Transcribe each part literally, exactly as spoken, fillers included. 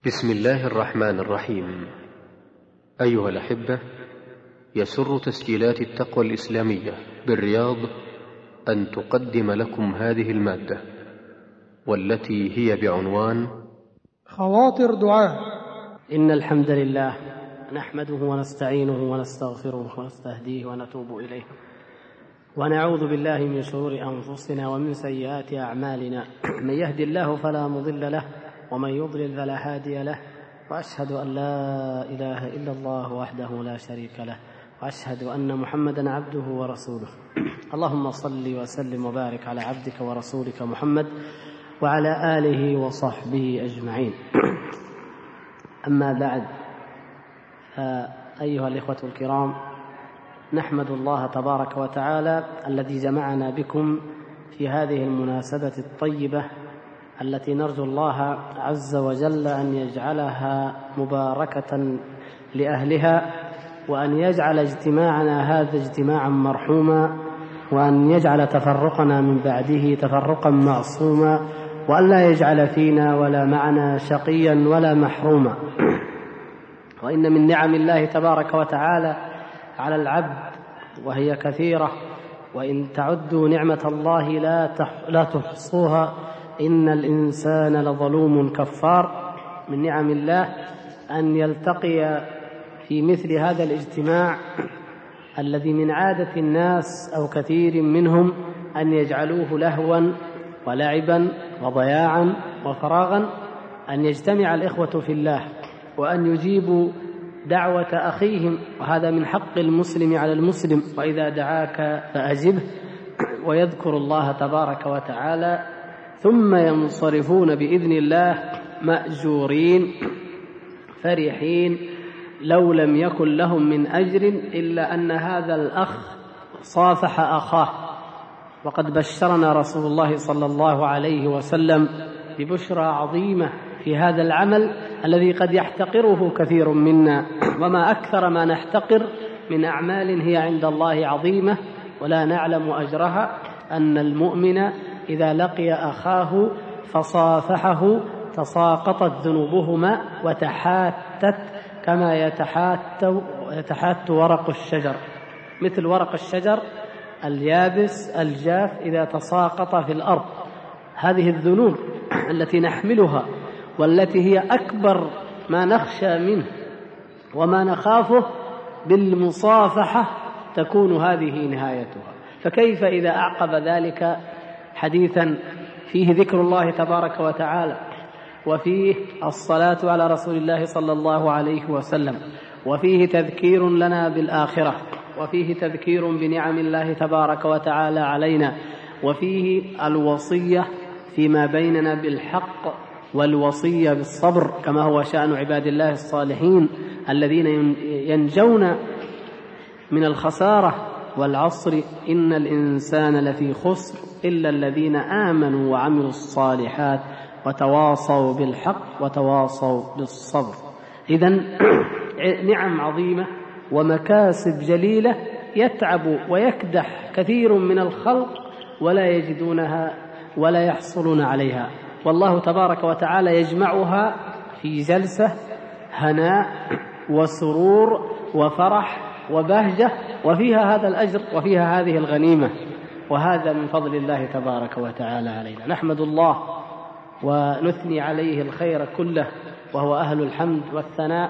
بسم الله الرحمن الرحيم. أيها الأحبة، يسر تسجيلات التقوى الإسلامية بالرياض أن تقدم لكم هذه المادة، والتي هي بعنوان خواطر دعاء. إن الحمد لله نحمده ونستعينه ونستغفره ونستهديه ونتوب إليه، ونعوذ بالله من شرور أنفسنا ومن سيئات أعمالنا. من يهدي الله فلا مضل له، ومن يضلل فلا هادي له، وأشهد أن لا إله إلا الله وحده لا شريك له، وأشهد أن محمدا عبده ورسوله. اللهم صل وسلم وبارك على عبدك ورسولك محمد وعلى آله وصحبه أجمعين. أما بعد، أيها الإخوة الكرام، نحمد الله تبارك وتعالى الذي جمعنا بكم في هذه المناسبة الطيبة التي نرجو الله عز وجل أن يجعلها مباركة لأهلها، وأن يجعل اجتماعنا هذا اجتماعا مرحوما، وأن يجعل تفرقنا من بعده تفرقا معصوما، وأن لا يجعل فينا ولا معنا شقيا ولا محروما. وإن من نعم الله تبارك وتعالى على العبد وهي كثيرة، وإن تعدوا نعمة الله لا تحصوها، إن الإنسان لظلوم كفار. من نعم الله أن يلتقي في مثل هذا الاجتماع الذي من عادة الناس أو كثير منهم أن يجعلوه لهوا ولعبا وضياعا وفراغا، أن يجتمع الإخوة في الله وأن يجيبوا دعوة أخيهم، وهذا من حق المسلم على المسلم، وإذا دعاك فأجبه، ويذكر الله تبارك وتعالى، ثم ينصرفون بإذن الله مأجورين فرحين، لو لم يكن لهم من أجر إلا أن هذا الأخ صافح أخاه. وقد بشرنا رسول الله صلى الله عليه وسلم ببشرى عظيمة في هذا العمل الذي قد يحتقره كثير منا، وما أكثر ما نحتقر من أعمال هي عند الله عظيمة ولا نعلم أجرها، أن المؤمن إذا لقي أخاه فصافحه تساقطت ذنوبهما وتحاتت كما يتحات, يتحات ورق الشجر، مثل ورق الشجر اليابس الجاف إذا تساقط في الأرض. هذه الذنوب التي نحملها والتي هي أكبر ما نخشى منه وما نخافه، بالمصافحة تكون هذه نهايتها. فكيف إذا أعقب ذلك حديثا فيه ذكر الله تبارك وتعالى، وفيه الصلاة على رسول الله صلى الله عليه وسلم، وفيه تذكير لنا بالآخرة، وفيه تذكير بنعم الله تبارك وتعالى علينا، وفيه الوصية فيما بيننا بالحق والوصية بالصبر، كما هو شأن عباد الله الصالحين الذين ينجون من الخسارة. والعصر إن الإنسان لفي خسر إلا الذين آمنوا وعملوا الصالحات وتواصوا بالحق وتواصوا بالصبر. إذن نعم عظيمة ومكاسب جليلة يتعب ويكدح كثير من الخلق ولا يجدونها ولا يحصلون عليها، والله تبارك وتعالى يجمعها في جلسة هناء وسرور وفرح وبهجة، وفيها هذا الأجر وفيها هذه الغنيمة، وهذا من فضل الله تبارك وتعالى علينا. نحمد الله ونثني عليه الخير كله، وهو أهل الحمد والثناء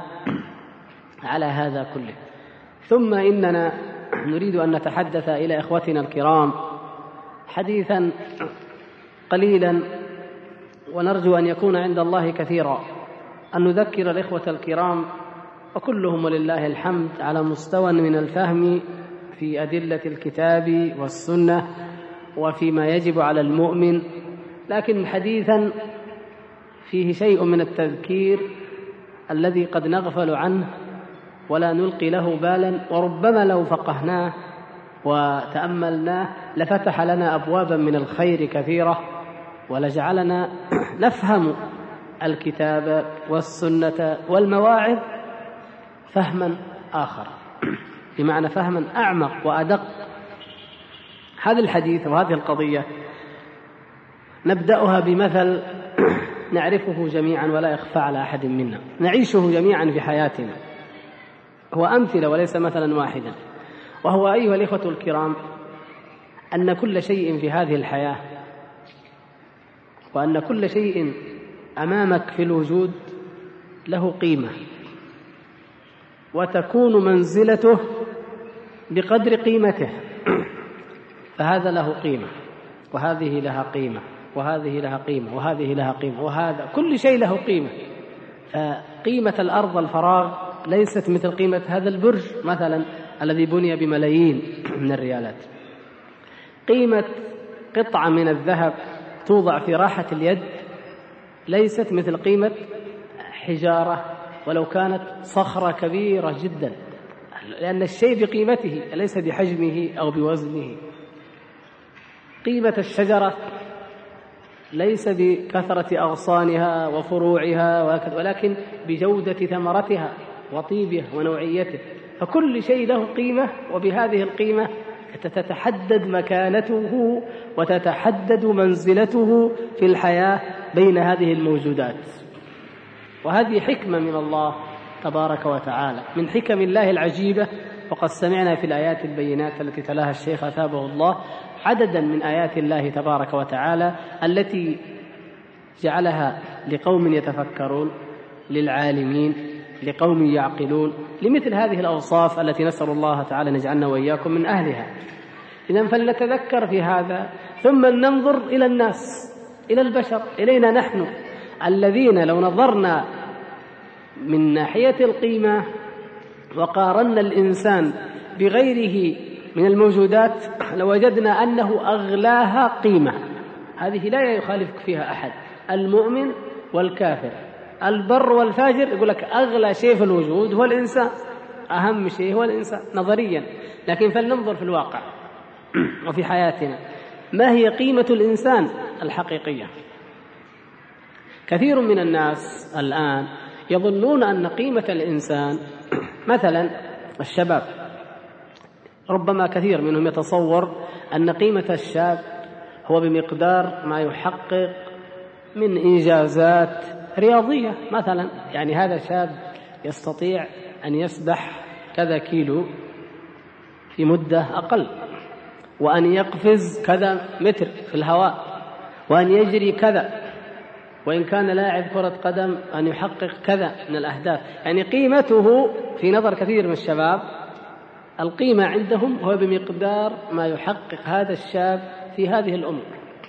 على هذا كله. ثم إننا نريد أن نتحدث إلى إخوتنا الكرام حديثا قليلا، ونرجو أن يكون عند الله كثيرا، أن نذكر الإخوة الكرام، وكلهم ولله الحمد على مستوى من الفهم في أدلة الكتاب والسنة وفيما يجب على المؤمن، لكن حديثا فيه شيء من التذكير الذي قد نغفل عنه ولا نلقي له بالا، وربما لو فقهناه وتأملناه لفتح لنا أبوابا من الخير كثيرة، ولجعلنا نفهم الكتاب والسنة والمواعظ فهما آخر، بمعنى فهما أعمق وأدق. هذا الحديث وهذه القضية نبدأها بمثل نعرفه جميعا ولا يخفى على أحد منا، نعيشه جميعا في حياتنا، هو أمثلة وليس مثلا واحدا، وهو أيها الإخوة الكرام أن كل شيء في هذه الحياة وأن كل شيء أمامك في الوجود له قيمة، وتكون منزلته بقدر قيمته، فهذا له قيمة وهذه لها قيمة وهذه لها قيمة وهذه لها قيمة، وهذا كل شيء له قيمة. فقيمة الأرض الفراغ ليست مثل قيمة هذا البرج مثلا الذي بني بملايين من الريالات. قيمة قطعة من الذهب توضع في راحة اليد ليست مثل قيمة حجارة ولو كانت صخرة كبيرة جدا، لأن الشيء بقيمته ليس بحجمه أو بوزنه. قيمة الشجرة ليس بكثرة أغصانها وفروعها ولكن بجودة ثمرتها وطيبها ونوعيته، فكل شيء له قيمة، وبهذه القيمة تتحدد مكانته وتتحدد منزلته في الحياة بين هذه الموجودات. وهذه حكمة من الله تبارك وتعالى، من حكم الله العجيبة. وقد سمعنا في الآيات البينات التي تلاها الشيخ أثابه الله عددا من آيات الله تبارك وتعالى التي جعلها لقوم يتفكرون، للعالمين، لقوم يعقلون، لمثل هذه الأوصاف التي نسأل الله تعالى نجعلنا وإياكم من أهلها. إذن فلنتذكر في هذا، ثم ننظر إلى الناس، إلى البشر، إلينا نحن الذين لو نظرنا من ناحية القيمة وقارنا الإنسان بغيره من الموجودات لوجدنا أنه أغلاها قيمة. هذه لا يخالفك فيها أحد، المؤمن والكافر، البر والفاجر، يقول لك أغلى شيء في الوجود هو الإنسان، أهم شيء هو الإنسان نظريا. لكن فلننظر في الواقع وفي حياتنا، ما هي قيمة الإنسان الحقيقية؟ كثير من الناس الآن يظنون أن قيمة الإنسان مثلا الشباب، ربما كثير منهم يتصور أن قيمة الشاب هو بمقدار ما يحقق من إنجازات رياضية مثلا، يعني هذا شاب يستطيع أن يسبح كذا كيلو في مدة أقل، وأن يقفز كذا متر في الهواء، وأن يجري كذا، وإن كان لاعب كرة قدم أن يحقق كذا من الأهداف. يعني قيمته في نظر كثير من الشباب، القيمة عندهم هو بمقدار ما يحقق هذا الشاب في هذه الأمور.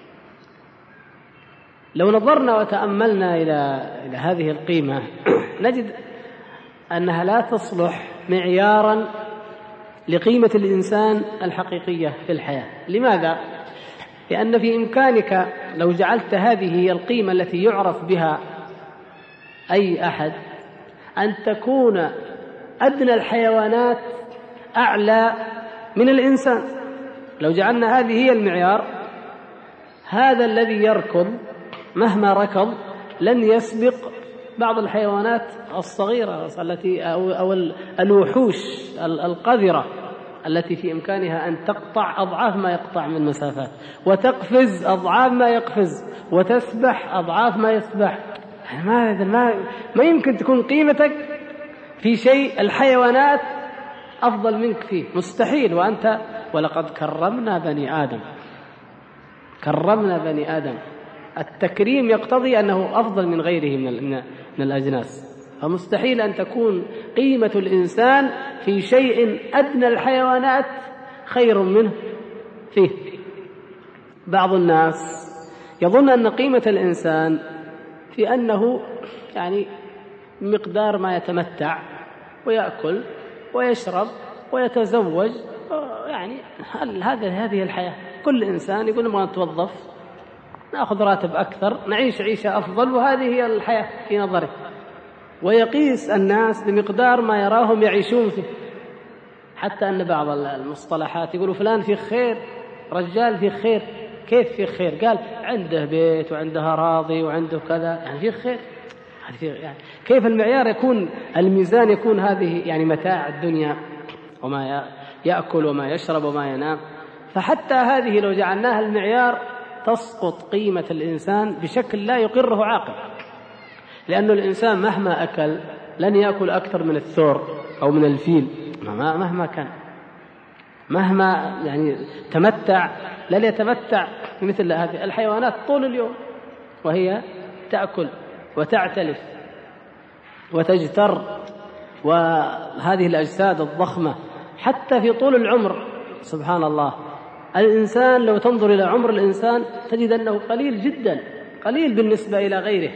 لو نظرنا وتأملنا إلى إلى هذه القيمة نجد أنها لا تصلح معياراً لقيمة الإنسان الحقيقية في الحياة. لماذا؟ لأن في إمكانك لو جعلت هذه هي القيمة التي يعرف بها أي أحد أن تكون أدنى الحيوانات أعلى من الإنسان. لو جعلنا هذه هي المعيار، هذا الذي يركض مهما ركض لن يسبق بعض الحيوانات الصغيرة التي أو الوحوش القذرة التي في إمكانها أن تقطع أضعاف ما يقطع من مسافات، وتقفز أضعاف ما يقفز، وتسبح أضعاف ما يسبح. ما ما ما يمكن تكون قيمتك في شيء الحيوانات أفضل منك فيه، مستحيل. وأنت ولقد كرمنا بني آدم، كرمنا بني آدم، التكريم يقتضي أنه أفضل من غيره من من الأجناس، فمستحيل أن تكون قيمة الإنسان في شيء أدنى الحيوانات خير منه فيه. بعض الناس يظن أن قيمة الإنسان في أنه يعني مقدار ما يتمتع ويأكل ويشرب ويتزوج، يعني هذا هذه الحياة. كل إنسان يقول نبغى نتوظف، نأخذ راتب أكثر، نعيش عيشة أفضل، وهذه هي الحياة في نظره. ويقيس الناس بمقدار ما يراهم يعيشون فيه، حتى أن بعض المصطلحات يقولوا فلان في خير، رجال في خير. كيف في خير؟ قال عنده بيت وعنده أراضي وعنده كذا، يعني في خير. يعني كيف المعيار يكون، الميزان يكون هذه يعني متاع الدنيا وما يأكل وما يشرب وما ينام. فحتى هذه لو جعلناها المعيار تسقط قيمة الإنسان بشكل لا يقره عاقل. لأنه الإنسان مهما أكل لن يأكل أكثر من الثور أو من الفيل مهما كان، مهما يعني تمتع لن يتمتع مثل هذه الحيوانات طول اليوم، وهي تأكل وتعتلف وتجتر، وهذه الأجساد الضخمة حتى في طول العمر. سبحان الله، الإنسان لو تنظر إلى عمر الإنسان تجد أنه قليل جدا، قليل بالنسبة إلى غيره.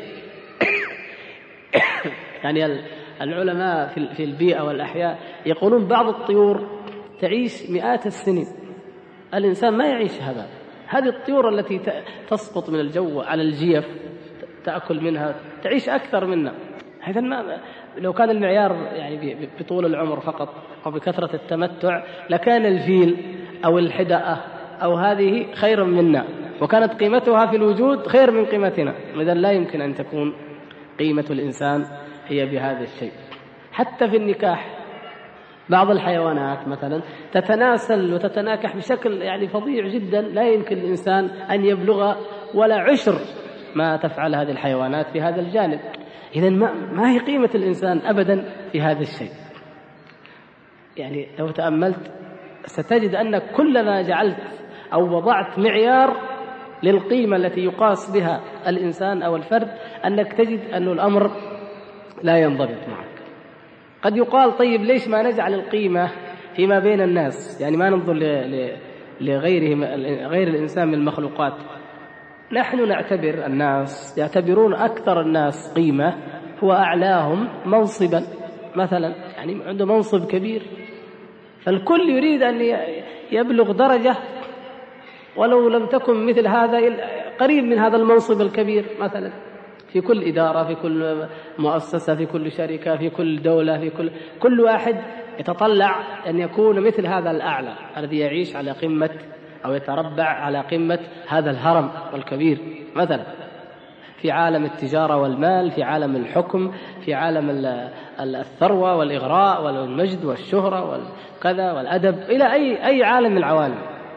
يعني العلماء في البيئة والأحياء يقولون بعض الطيور تعيش مئات السنين، الإنسان ما يعيش هذا. هذه الطيور التي تسقط من الجو على الجيف تأكل منها تعيش أكثر منا. إذن ما لو كان المعيار يعني بطول العمر فقط أو بكثرة التمتع لكان الفيل أو الحدأة أو هذه خيرا منا، وكانت قيمتها في الوجود خير من قيمتنا. إذن لا يمكن أن تكون قيمة الإنسان هي بهذا الشيء. حتى في النكاح بعض الحيوانات مثلا تتناسل وتتناكح بشكل يعني فظيع جدا، لا يمكن الإنسان أن يبلغ ولا عشر ما تفعل هذه الحيوانات في هذا الجانب. إذن ما, ما هي قيمة الإنسان أبدا في هذا الشيء؟ يعني لو تأملت ستجد أن كلما جعلت أو وضعت معيار للقيمة التي يقاس بها الإنسان أو الفرد أنك تجد أن الأمر لا ينضبط معك. قد يقال طيب ليش ما نجعل القيمة فيما بين الناس، يعني ما ننظر لغيرهم غير الإنسان من المخلوقات. نحن نعتبر الناس يعتبرون أكثر الناس قيمة هو أعلاهم منصبا مثلا، يعني عنده منصب كبير، فالكل يريد أن يبلغ درجة ولو لم تكن مثل هذا قريب من هذا المنصب الكبير مثلا في كل إدارة، في كل مؤسسة، في كل شركة، في كل دولة، في كل كل واحد يتطلع أن يكون مثل هذا الأعلى الذي يعيش على قمة أو يتربع على قمة هذا الهرم الكبير مثلا في عالم التجارة والمال، في عالم الحكم، في عالم الثروة والإغراء والمجد والشهرة والكذا والأدب، إلى أي أي عالم من العوالم.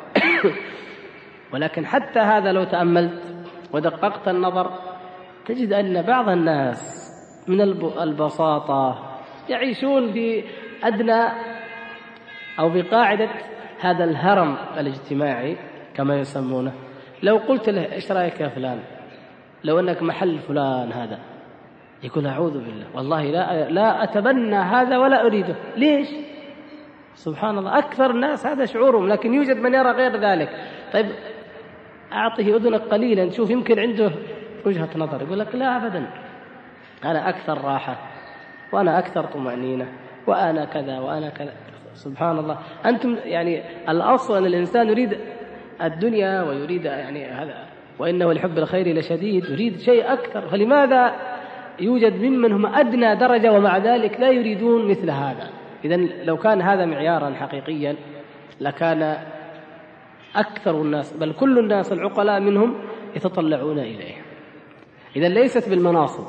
ولكن حتى هذا لو تأملت ودققت النظر تجد أن بعض الناس من البساطة يعيشون في أدنى أو في قاعدة هذا الهرم الاجتماعي كما يسمونه. لو قلت له إيش رأيك يا فلان لو أنك محل فلان هذا، يقول أعوذ بالله والله لا لا أتبنى هذا ولا أريده. ليش؟ سبحان الله، أكثر الناس هذا شعورهم، لكن يوجد من يرى غير ذلك. طيب أعطه أذنك قليلا شوف يمكن عنده وجهة نظر، يقول لك لا أبدا أنا أكثر راحة وأنا أكثر طمأنينة وأنا كذا وأنا كذا. سبحان الله، أنتم يعني الأصل أن الإنسان يريد الدنيا ويريد يعني هذا، وإنه لحب الخير لشديد، يريد شيء أكثر. فلماذا يوجد ممن هم أدنى درجة ومع ذلك لا يريدون مثل هذا؟ إذن لو كان هذا معيارا حقيقيا لكان أكثر الناس بل كل الناس العقلاء منهم يتطلعون إليه. إذن ليست بالمناصب.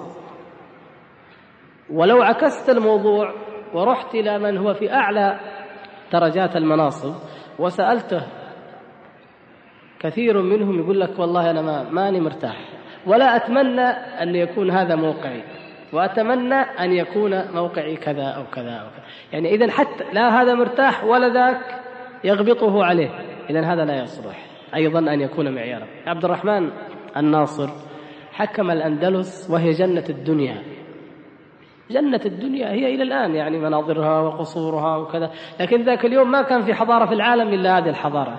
ولو عكست الموضوع ورحت إلى من هو في أعلى درجات المناصب وسألته، كثير منهم يقول لك والله أنا ما ماني مرتاح ولا أتمنى أن يكون هذا موقعي، وأتمنى أن يكون موقعي كذا أو كذا أو كذا. يعني إذن حتى لا هذا مرتاح ولا ذاك يغبطه عليه، إذن هذا لا يصلح أيضا أن يكون معيارا. عبد الرحمن الناصر حكم الأندلس وهي جنة الدنيا، جنة الدنيا هي إلى الآن يعني مناظرها وقصورها وكذا، لكن ذاك اليوم ما كان في حضارة في العالم إلا هذه الحضارة،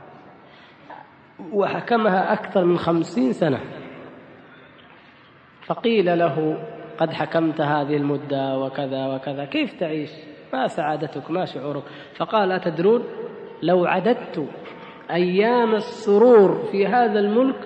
وحكمها أكثر من خمسين سنة. فقيل له قد حكمت هذه المدة وكذا وكذا، كيف تعيش؟ ما سعادتك؟ ما شعورك؟ فقال أتدرون لو عددت أيام السرور في هذا الملك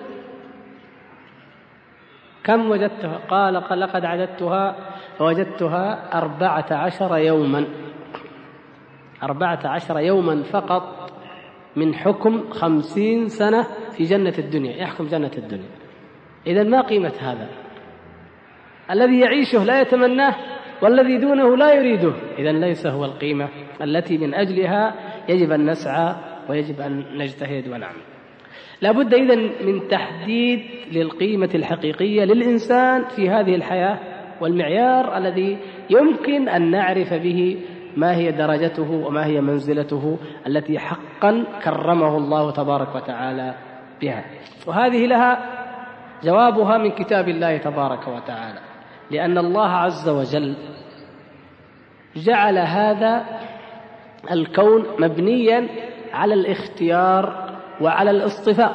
كم وجدتها؟ قال لقد عددتها فوجدتها أربعة عشر يوما، أربعة عشر يوما فقط من حكم خمسين سنة في جنة الدنيا، يحكم جنة الدنيا. إذن ما قيمة هذا؟ الذي يعيشه لا يتمناه والذي دونه لا يريده، إذن ليس هو القيمة التي من أجلها يجب أن نسعى ويجب أن نجتهد ونعمل. لابد إذن من تحديد للقيمة الحقيقية للإنسان في هذه الحياة والمعيار الذي يمكن أن نعرف به ما هي درجته وما هي منزلته التي حقا كرمه الله تبارك وتعالى بها. وهذه لها جوابها من كتاب الله تبارك وتعالى، لأن الله عز وجل جعل هذا الكون مبنيا على الاختيار وعلى الاصطفاء.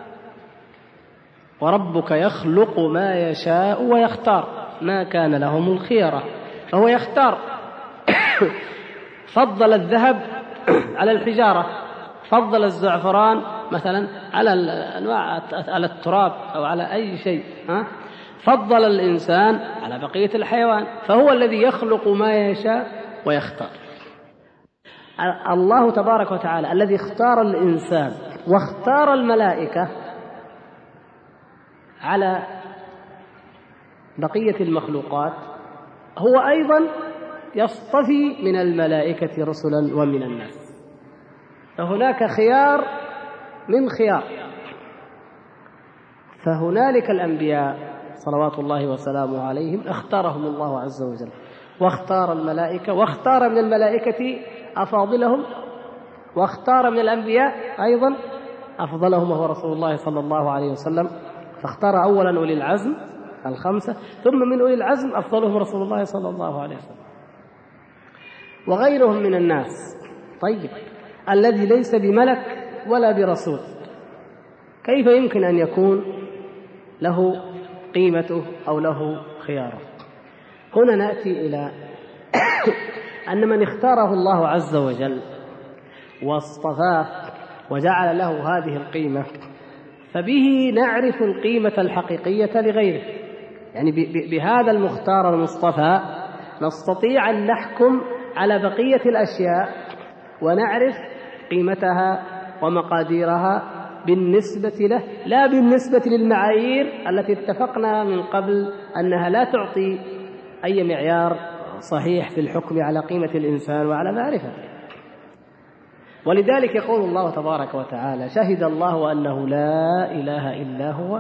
وربك يخلق ما يشاء ويختار، ما كان لهم الخيرة، فهو يختار. فضل الذهب على الحجارة، فضل الزعفران مثلا على الأنواع، على التراب أو على أي شيء، ها؟ فضل الإنسان على بقية الحيوان، فهو الذي يخلق ما يشاء ويختار. الله تبارك وتعالى الذي اختار الإنسان واختار الملائكة على بقية المخلوقات، هو أيضا يصطفي من الملائكة رسلا ومن الناس. فهناك خيار من خيار. فهنالك الأنبياء صلوات الله وسلامه عليهم اختارهم الله عز وجل، واختار الملائكة، واختار من الملائكة أفاضلهم، واختار من الأنبياء أيضا أفضلهم وهو رسول الله صلى الله عليه وسلم. فاختار أولا أولي العزم الخمسة، ثم من أولي العزم أفضلهم رسول الله صلى الله عليه وسلم وغيرهم من الناس. طيب، الذي ليس بملك ولا برسول كيف يمكن أن يكون له قيمته أو له خياره؟ هنا نأتي إلى أن من اختاره الله عز وجل واصطفاه وجعل له هذه القيمة، فبه نعرف القيمة الحقيقية لغيره. يعني بهذا المختار المصطفى نستطيع أن نحكم على بقية الأشياء ونعرف قيمتها ومقاديرها بالنسبة له، لا بالنسبة للمعايير التي اتفقنا من قبل أنها لا تعطي أي معيار صحيح في الحكم على قيمة الإنسان وعلى معرفته. ولذلك يقول الله تبارك وتعالى: شهد الله أنه لا إله إلا هو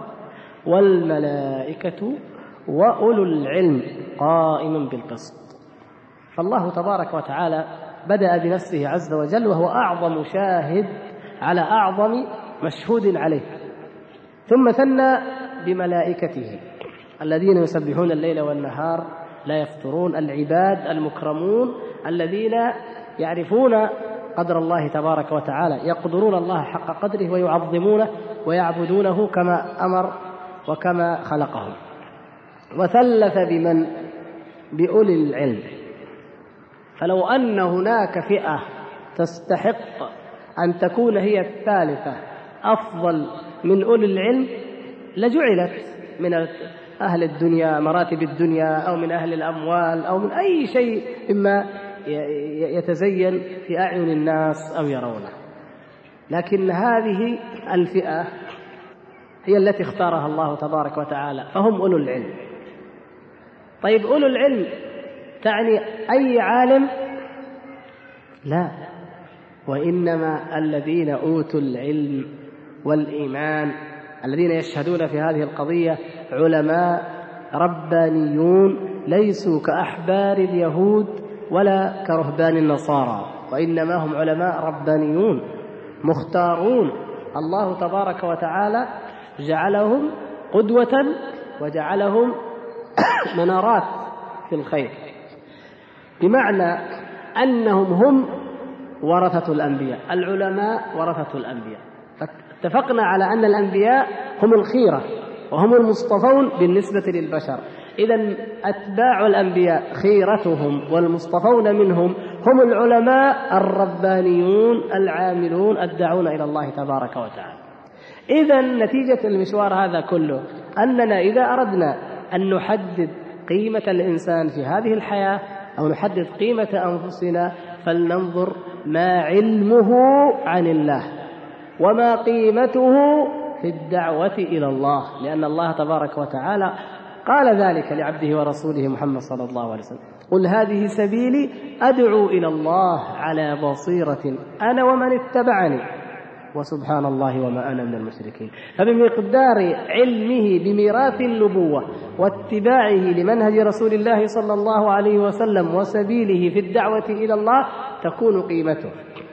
والملائكة وأولو العلم قائما بالقسط. فالله تبارك وتعالى بدأ بنفسه عز وجل، وهو أعظم شاهد على أعظم مشهود عليه، ثم ثنى بملائكته الذين يسبحون الليل والنهار لا يفترون، العباد المكرمون الذين يعرفون قدر الله تبارك وتعالى، يقدرون الله حق قدره ويعظمونه ويعبدونه كما أمر وكما خلقهم. وثلث بمن؟ بأولي العلم. فلو أن هناك فئة تستحق أن تكون هي الثالثة أفضل من أولي العلم لجعلت من أهل الدنيا، مراتب الدنيا، أو من أهل الأموال، أو من أي شيء مما يتزين في أعين الناس أو يرونه. لكن هذه الفئة هي التي اختارها الله تبارك وتعالى، فهم أولو العلم. طيب، أولو العلم تعني أي عالم؟ لا، وإنما الذين أوتوا العلم والإيمان، الذين يشهدون في هذه القضية علماء ربانيون ليسوا كأحبار اليهود ولا كرهبان النصارى، وإنما هم علماء ربانيون مختارون. الله تبارك وتعالى جعلهم قدوة وجعلهم منارات في الخير، بمعنى أنهم هم ورثة الأنبياء. العلماء ورثة الأنبياء، فاتفقنا على أن الأنبياء هم الخيرة وهم المصطفون بالنسبة للبشر. إذن أتباع الأنبياء خيرتهم والمصطفون منهم هم العلماء الربانيون العاملون الداعون إلى الله تبارك وتعالى. إذن نتيجة المشوار هذا كله أننا إذا أردنا أن نحدد قيمة الإنسان في هذه الحياة أو نحدد قيمة أنفسنا، فلننظر ما علمه عن الله وما قيمته في الدعوة إلى الله، لأن الله تبارك وتعالى قال ذلك لعبده ورسوله محمد صلى الله عليه وسلم: قل هذه سبيلي أدعو إلى الله على بصيرة أنا ومن اتبعني وسبحان الله وما أنا من المشركين. فبمقدار علمه بميراث النبوة واتباعه لمنهج رسول الله صلى الله عليه وسلم وسبيله في الدعوة إلى الله تكون قيمته،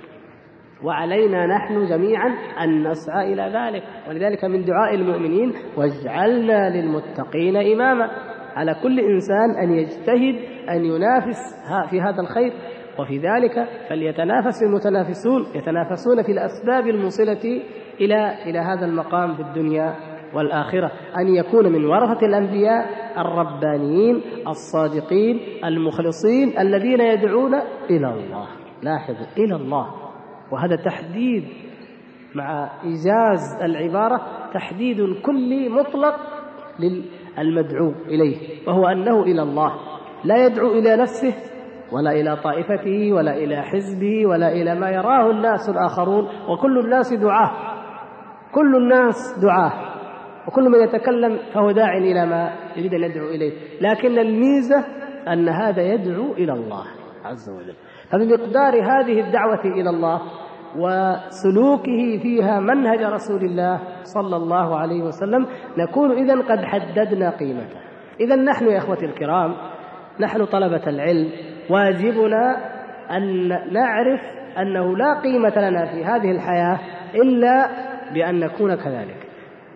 وعلينا نحن جميعا أن نسعى إلى ذلك. ولذلك من دعاء المؤمنين واجعلنا للمتقين إماما، على كل إنسان أن يجتهد أن ينافس في هذا الخير، وفي ذلك فليتنافس المتنافسون يتنافسون في الأسباب الموصلة إلى إلى هذا المقام في الدنيا والآخرة، أن يكون من ورثة الأنبياء الربانيين الصادقين المخلصين الذين يدعون إلى الله. لاحظوا، إلى الله، وهذا تحديد مع إيجاز العبارة، تحديد كلي مطلق للمدعو إليه، وهو أنه إلى الله، لا يدعو إلى نفسه ولا إلى طائفته ولا إلى حزبه ولا إلى ما يراه الناس الآخرون. وكل الناس دعاه، كل الناس دعاه، وكل من يتكلم فهو داع إلى ما يريد أن يدعو إليه، لكن الميزة أن هذا يدعو إلى الله عز وجل. فبمقدار هذه الدعوة إلى الله وسلوكه فيها منهج رسول الله صلى الله عليه وسلم نكون إذن قد حددنا قيمته. إذن نحن يا أخوتي الكرام، نحن طلبة العلم، واجبنا أن نعرف أنه لا قيمة لنا في هذه الحياة إلا بأن نكون كذلك،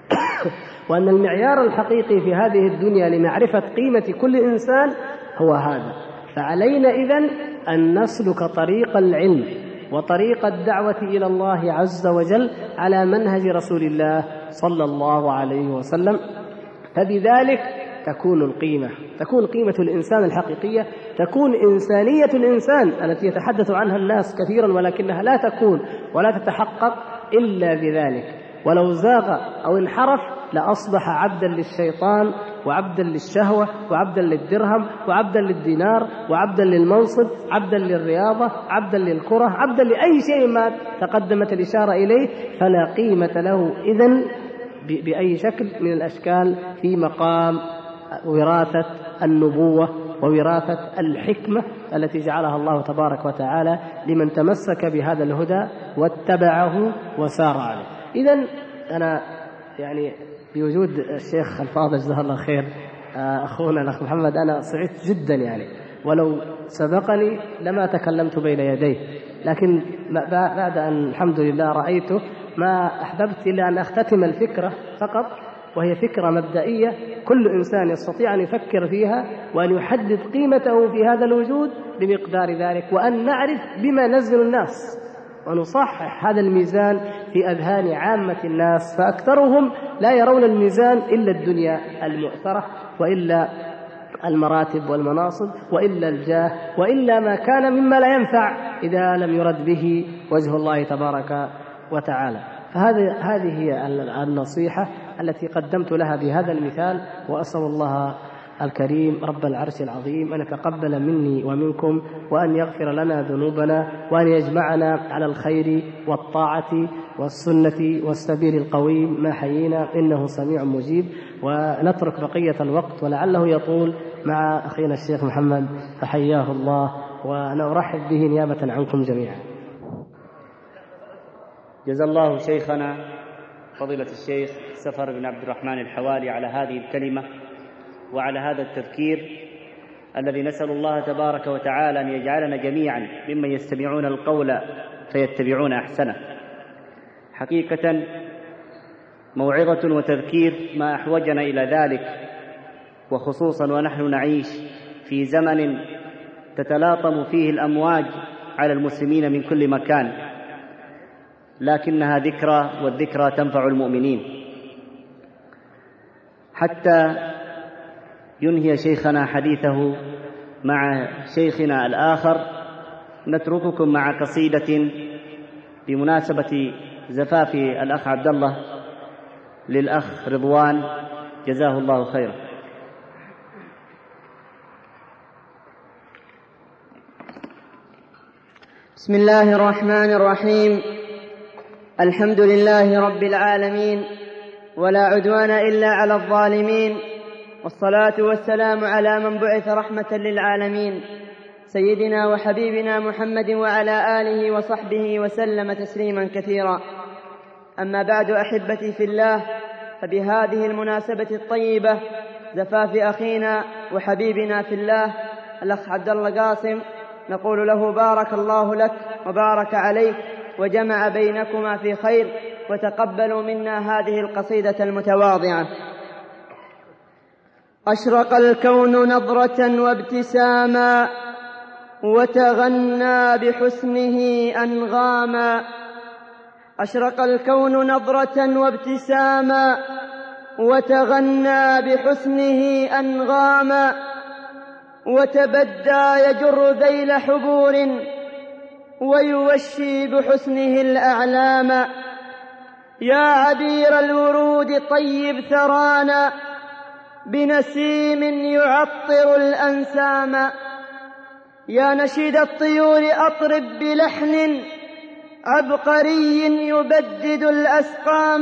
وأن المعيار الحقيقي في هذه الدنيا لمعرفة قيمة كل إنسان هو هذا. فعلينا إذن أن نسلك طريق العلم وطريق الدعوة إلى الله عز وجل على منهج رسول الله صلى الله عليه وسلم، فبذلك تكون القيمة، تكون قيمة الإنسان الحقيقية، تكون إنسانية الإنسان التي يتحدث عنها الناس كثيرا ولكنها لا تكون ولا تتحقق إلا بذلك. ولو زاغ أو انحرف لأصبح عبدا للشيطان وعبدا للشهوة وعبدا للدرهم وعبدا للدينار وعبدا للمنصب، عبدا للرياضة، عبدا للكرة، عبدا لأي شيء ما تقدمت الإشارة إليه، فلا قيمة له إذن بأي شكل من الأشكال في مقام وراثة النبوة ووراثة الحكمة التي جعلها الله تبارك وتعالى لمن تمسك بهذا الهدى واتبعه وسار عليه. إذن أنا يعني بوجود الشيخ الفاضل جزاه الله خير أخونا الأخ محمد، أنا سعدت جدا يعني، ولو سبقني لما تكلمت بين يديه، لكن بعد أن الحمد لله رأيته ما أحببت إلا أن أختتم الفكرة فقط، وهي فكرة مبدئية كل إنسان يستطيع أن يفكر فيها وأن يحدد قيمته في هذا الوجود بمقدار ذلك، وأن نعرف بما نزل الناس ونصحح هذا الميزان في أذهان عامة الناس، فأكثرهم لا يرون الميزان إلا الدنيا المؤثرة، وإلا المراتب والمناصب، وإلا الجاه، وإلا ما كان مما لا ينفع إذا لم يرد به وجه الله تبارك وتعالى. فهذه هذه هي النصيحة التي قدمت لها بهذا المثال، وأسأل الله الكريم رب العرش العظيم أن يتقبل مني ومنكم، وأن يغفر لنا ذنوبنا، وأن يجمعنا على الخير والطاعة والسنة والسبيل القويم ما حيينا، إنه سميع مجيب. ونترك بقية الوقت ولعله يطول مع أخينا الشيخ محمد، فحياه الله، وأنا أرحب به نيابة عنكم جميعا. جزا الله شيخنا فضيلة الشيخ سفر بن عبد الرحمن الحوالي على هذه الكلمة وعلى هذا التذكير الذي نسأل الله تبارك وتعالى أن يجعلنا جميعا ممن يستمعون القول فيتبعون أحسنه. حقيقة موعظة وتذكير ما أحوجنا إلى ذلك، وخصوصا ونحن نعيش في زمن تتلاطم فيه الأمواج على المسلمين من كل مكان، لكنها ذكرى، والذكرى تنفع المؤمنين. حتى ينهي شيخنا حديثه مع شيخنا الآخر، نترككم مع قصيدة بمناسبة زفاف الأخ عبد الله للأخ رضوان جزاه الله خيرا. بسم الله الرحمن الرحيم. الحمد لله رب العالمين، ولا عدوان إلا على الظالمين، والصلاة والسلام على من بعث رحمة للعالمين، سيدنا وحبيبنا محمد وعلى آله وصحبه وسلم تسليما كثيرا. أما بعد أحبتي في الله، فبهذه المناسبة الطيبة زفاف أخينا وحبيبنا في الله الأخ عبد الله قاسم نقول له بارك الله لك وبارك عليك وجمع بينكما في خير، وتقبلوا منا هذه القصيدة المتواضعة. أشرق الكون نظرة وابتساما وتغنى بحسنه أنغاما. أشرق الكون نظرة وابتساما وتغنى بحسنه أنغاما، وتبدى يجر ذيل حبور ويوشي بحسنه الأعلام. يا عبير الورود طيب ثرانا بنسيم يعطر الأنسام. يا نشيد الطيور أطرب بلحن عبقري يبدد الأسقام.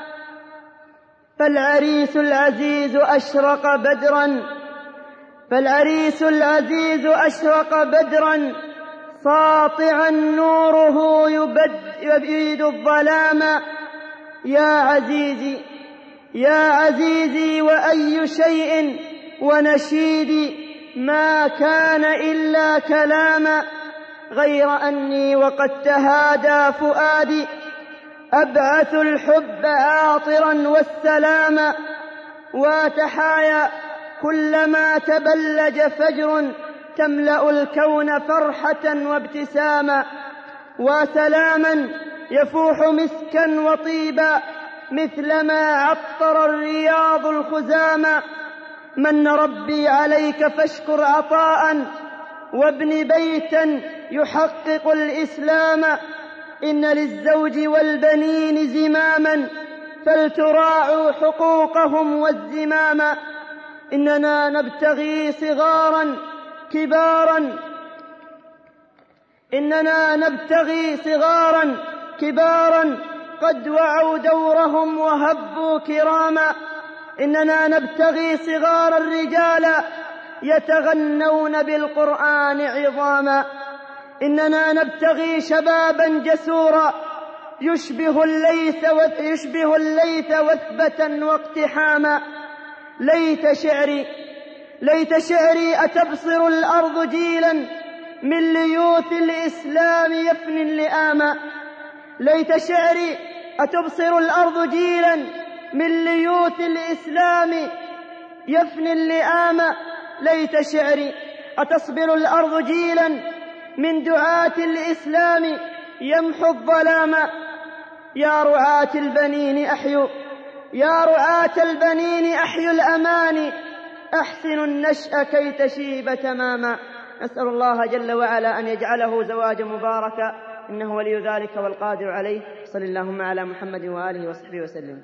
فالعريس العزيز أشرق بدرا فالعريس العزيز أشرق بدرا ساطعا نوره يبيد الظلام. يا عزيزي يا عزيزي وأي شيء ونشيدي ما كان إلا كلاما، غير أني وقد تهادى فؤادي أبعث الحب عاطرا والسلام. وتحايا كلما تبلج فجر تملأ الكون فرحة وابتساما. وسلاما يفوح مسكا وطيبا مثلما عطر الرياض الخزاما. من ربي عليك فاشكر عطاء وابن بيتا يحقق الإسلام. إن للزوج والبنين زماما فلتراعوا حقوقهم والزماما. إننا نبتغي صغارا كبارا إننا نبتغي صغارا كبارا قد وعوا دورهم وهبوا كراما. إننا نبتغي صغارا رجالا يتغنون بالقرآن عظاما. إننا نبتغي شبابا جسورا يشبه الليث يشبه الليث وثبة واقتحاما. ليت شعري ليت شعري أتبصر الأرض جيلا من ليوث الإسلام يفني اللئاما. ليت شعري أتبصر الأرض جيلا من ليوث الإسلام يفني اللئاما. ليت شعري أتصبر الأرض جيلا من دعاة الإسلام يمحو الظلام. يا رعاة البنين أحيوا يا رعاة البنين أحيوا الأماني أحسنوا النشأ كي تشيب تماما. نسأل الله جل وعلا أن يجعله زواجا مباركا، إنه ولي ذلك والقادر عليه. صلى اللهم على محمد وآله وصحبه وسلم.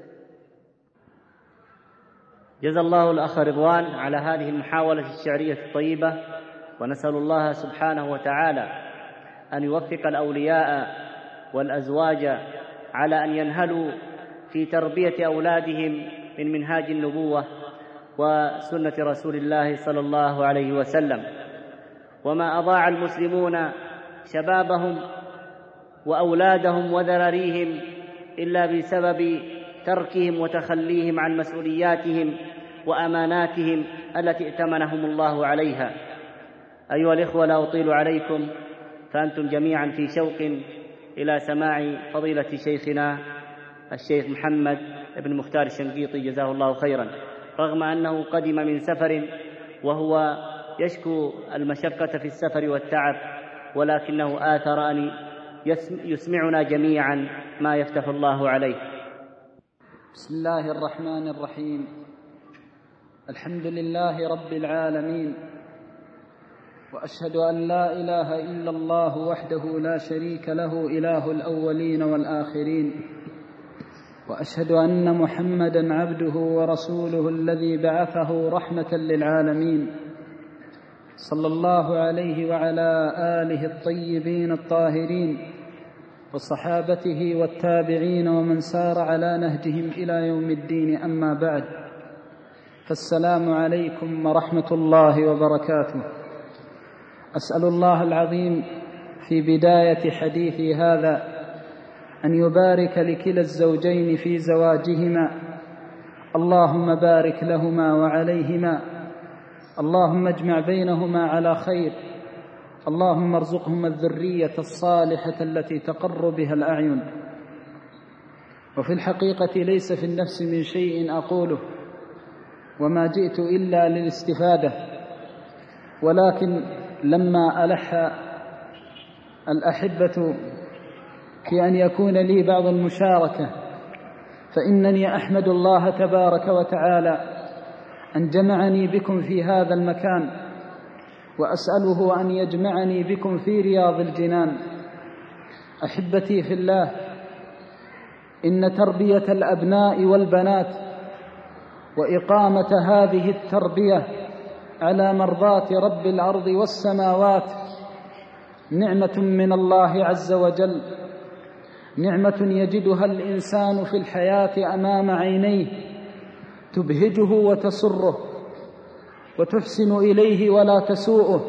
جزا الله الأخ رضوان على هذه المحاولة الشعرية الطيبة، ونسأل الله سبحانه وتعالى أن يوفق الأولياء والأزواج على أن ينهلوا في تربية أولادهم من منهاج النبوة وسنة رسول الله صلى الله عليه وسلم. وما أضاع المسلمون شبابهم وأولادهم وذراريهم إلا بسبب تركهم وتخليهم عن مسؤولياتهم وأماناتهم التي ائتمنهم الله عليها. أيها الإخوة، لا أطيل عليكم، فأنتم جميعا في شوق إلى سماع فضيلة شيخنا الشيخ محمد بن مختار الشنقيطي جزاه الله خيرا، رغم أنه قدم من سفر وهو يشكو المشقة في السفر والتعب، ولكنه آثر أن يسمعنا جميعا ما يفتح الله عليه. بسم الله الرحمن الرحيم. الحمد لله رب العالمين، وأشهد أن لا إله إلا الله وحده لا شريك له إله الأولين والآخرين، وأشهد أن محمدًا عبده ورسوله الذي بعثه رحمة للعالمين، صلى الله عليه وعلى آله الطيبين الطاهرين وصحابته والتابعين ومن سار على نهجهم إلى يوم الدين. أما بعد، فالسلام عليكم ورحمة الله وبركاته. أسأل الله العظيم في بداية حديثي هذا أن يبارك لكلا الزوجين في زواجهما، اللهم بارك لهما وعليهما، اللهم اجمع بينهما على خير، اللهم ارزقهما الذرية الصالحة التي تقر بها الأعين. وفي الحقيقة ليس في النفس من شيء أقوله، وما جئت إلا للاستفادة، ولكن لما ألح الأحبة في أن يكون لي بعض المشاركة، فإنني أحمد الله تبارك وتعالى أن جمعني بكم في هذا المكان، وأسأله أن يجمعني بكم في رياض الجنان. أحبتي في الله، إن تربية الأبناء والبنات وإقامة هذه التربية على مرضاة رب الأرض والسماوات نعمة من الله عز وجل، نعمة يجدها الإنسان في الحياة أمام عينيه، تبهجه وتسره وتحسن إليه ولا تسوءه.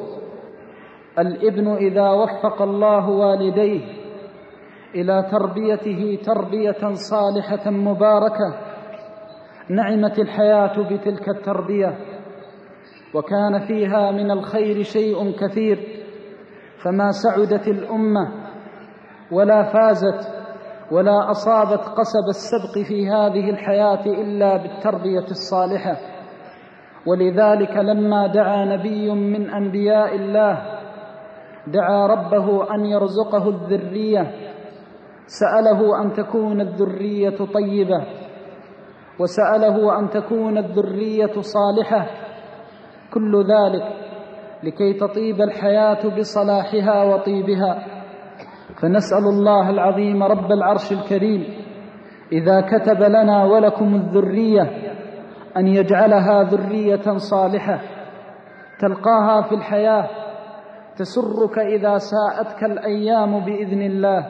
الابن إذا وفق الله والديه إلى تربيته تربية صالحة مباركة نعمت الحياة بتلك التربية، وكان فيها من الخير شيء كثير، فما سعدت الأمة ولا فازت ولا أصابت قصب السبق في هذه الحياة إلا بالتربية الصالحة. ولذلك لما دعا نبي من أنبياء الله دعا ربه أن يرزقه الذرية، سأله أن تكون الذرية طيبة، وسأله أن تكون الذرية صالحة، كل ذلك لكي تطيب الحياة بصلاحها وطيبها. فنسأل الله العظيم رب العرش الكريم إذا كتب لنا ولكم الذرية أن يجعلها ذرية صالحة تلقاها في الحياة تسرك إذا ساءتك الأيام بإذن الله،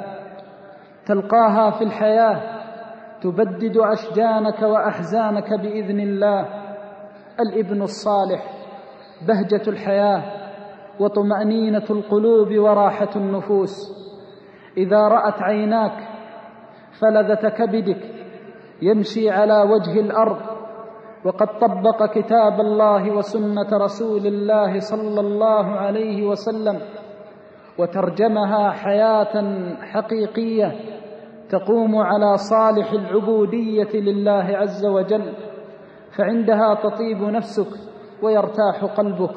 تلقاها في الحياة تبدد أشجانك وأحزانك بإذن الله. الابن الصالح بهجة الحياة وطمأنينة القلوب وراحة النفوس. إذا رأت عيناك فلذة كبدك يمشي على وجه الأرض وقد طبق كتاب الله وسنة رسول الله صلى الله عليه وسلم وترجمها حياة حقيقية تقوم على صالح العبودية لله عز وجل، فعندها تطيب نفسك ويرتاح قلبك.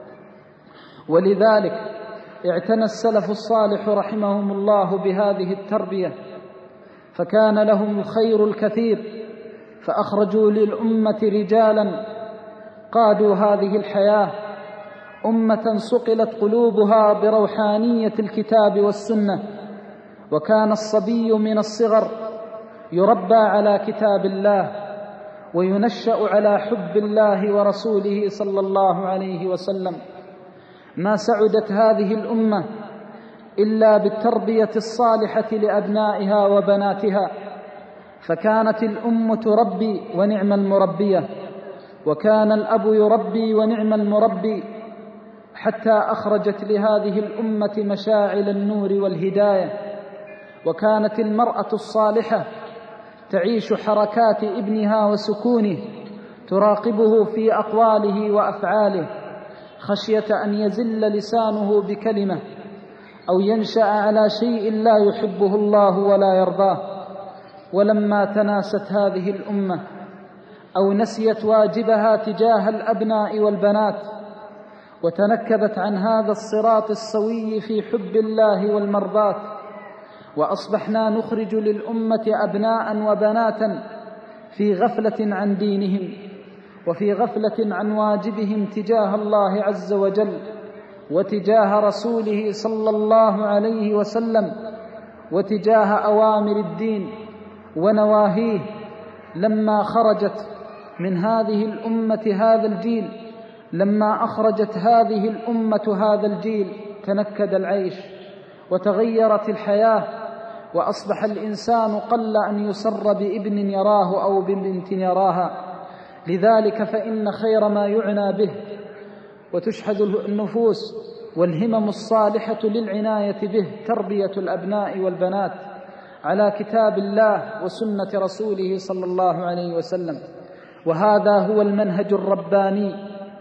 ولذلك اعتنى السلف الصالح رحمهم الله بهذه التربية، فكان لهم الخير الكثير، فأخرجوا للأمة رجالا قادوا هذه الحياة، أمة صقلت قلوبها بروحانية الكتاب والسنة، وكان الصبي من الصغر يربى على كتاب الله وينشأ على حب الله ورسوله صلى الله عليه وسلم. ما سعدت هذه الأمة إلا بالتربية الصالحة لأبنائها وبناتها، فكانت الأم تربي ونعم المربية، وكان الأب يربي ونعم المربي، حتى أخرجت لهذه الأمة مشاعل النور والهداية. وكانت المرأة الصالحة تعيش حركات ابنها وسكونه، تراقبه في أقواله وأفعاله خشية أن يزل لسانه بكلمة أو ينشأ على شيء لا يحبه الله ولا يرضاه. ولما تناست هذه الأمة أو نسيت واجبها تجاه الأبناء والبنات وتنكبت عن هذا الصراط السوي في حب الله والمرضات، وأصبحنا نخرج للأمة أبناء وبناتا في غفلة عن دينهم وفي غفلة عن واجبهم تجاه الله عز وجل وتجاه رسوله صلى الله عليه وسلم وتجاه أوامر الدين ونواهيه. لما خرجت من هذه الأمة هذا الجيل لما أخرجت هذه الأمة هذا الجيل تنكد العيش وتغيرت الحياة، وأصبح الإنسان قل أن يسر بابن يراه أو ببنت يراها. لذلك فإن خير ما يعنى به وتشحذ النفوس والهمم الصالحة للعناية به تربية الأبناء والبنات، على كتاب الله وسنة رسوله صلى الله عليه وسلم. وهذا هو المنهج الرباني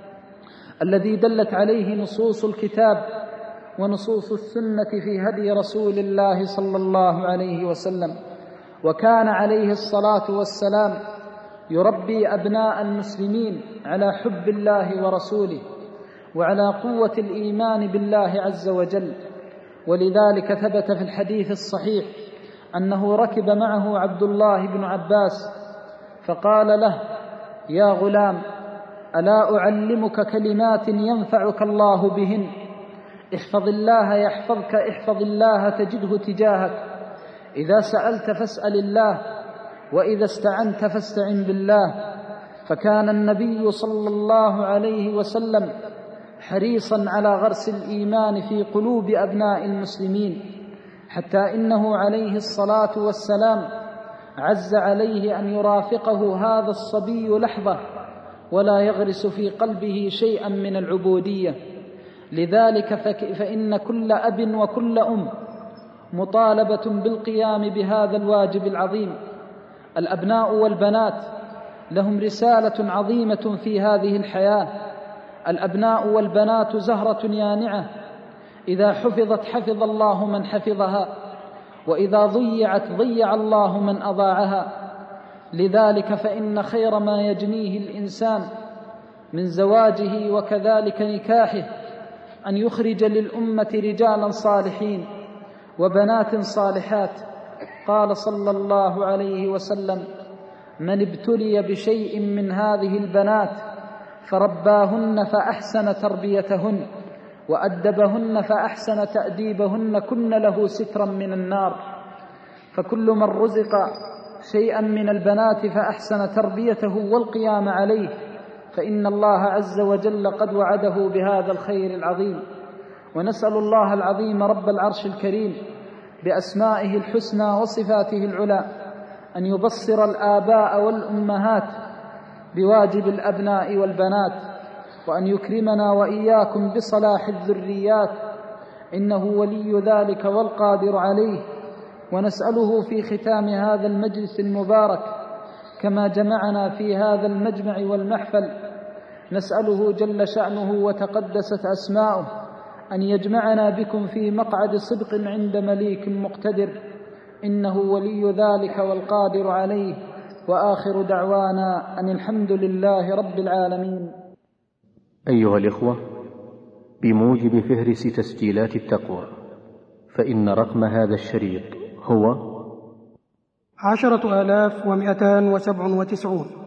الذي دلت عليه نصوص الكتاب ونصوص السنة في هدي رسول الله صلى الله عليه وسلم. وكان عليه الصلاة والسلام يربي أبناء المسلمين على حب الله ورسوله وعلى قوة الإيمان بالله عز وجل. ولذلك ثبت في الحديث الصحيح أنه ركب معه عبد الله بن عباس فقال له: يا غلام، ألا أعلمك كلمات ينفعك الله بهن؟ احفظ الله يحفظك، احفظ الله تجده تجاهك، إذا سألت فاسأل الله، وإذا استعنت فاستعن بالله. فكان النبي صلى الله عليه وسلم حريصا على غرس الإيمان في قلوب أبناء المسلمين، حتى إنه عليه الصلاة والسلام عز عليه أن يرافقه هذا الصبي لحظة ولا يغرس في قلبه شيئا من العبودية. لذلك فإن كل أب وكل أم مطالبة بالقيام بهذا الواجب العظيم. الأبناء والبنات لهم رسالة عظيمة في هذه الحياة. الأبناء والبنات زهرة يانعة، إذا حفظت حفظ الله من حفظها، وإذا ضيعت ضيع الله من أضاعها. لذلك فإن خير ما يجنيه الإنسان من زواجه وكذلك نكاحه أن يخرج للأمة رجالا صالحين وبنات صالحات. قال صلى الله عليه وسلم: من ابتلي بشيء من هذه البنات فرباهن فأحسن تربيتهن وأدبهن فأحسن تأديبهن كن له سترا من النار. فكل من رزق شيئا من البنات فأحسن تربيته والقيام عليه فإن الله عز وجل قد وعده بهذا الخير العظيم. ونسأل الله العظيم رب العرش الكريم بأسمائه الحسنى وصفاته العلى أن يبصر الآباء والأمهات بواجب الأبناء والبنات، وأن يكرمنا وإياكم بصلاح الذريات، إنه ولي ذلك والقادر عليه. ونسأله في ختام هذا المجلس المبارك كما جمعنا في هذا المجمع والمحفل، نسأله جل شأنه وتقدست أسماؤه أن يجمعنا بكم في مقعد صدق عند مليك مقتدر، إنه ولي ذلك والقادر عليه. وآخر دعوانا أن الحمد لله رب العالمين. أيها الإخوة، بموجب فهرس تسجيلات التقوى فإن رقم هذا الشريط هو عشرة آلاف ومئتان وسبع وتسعون.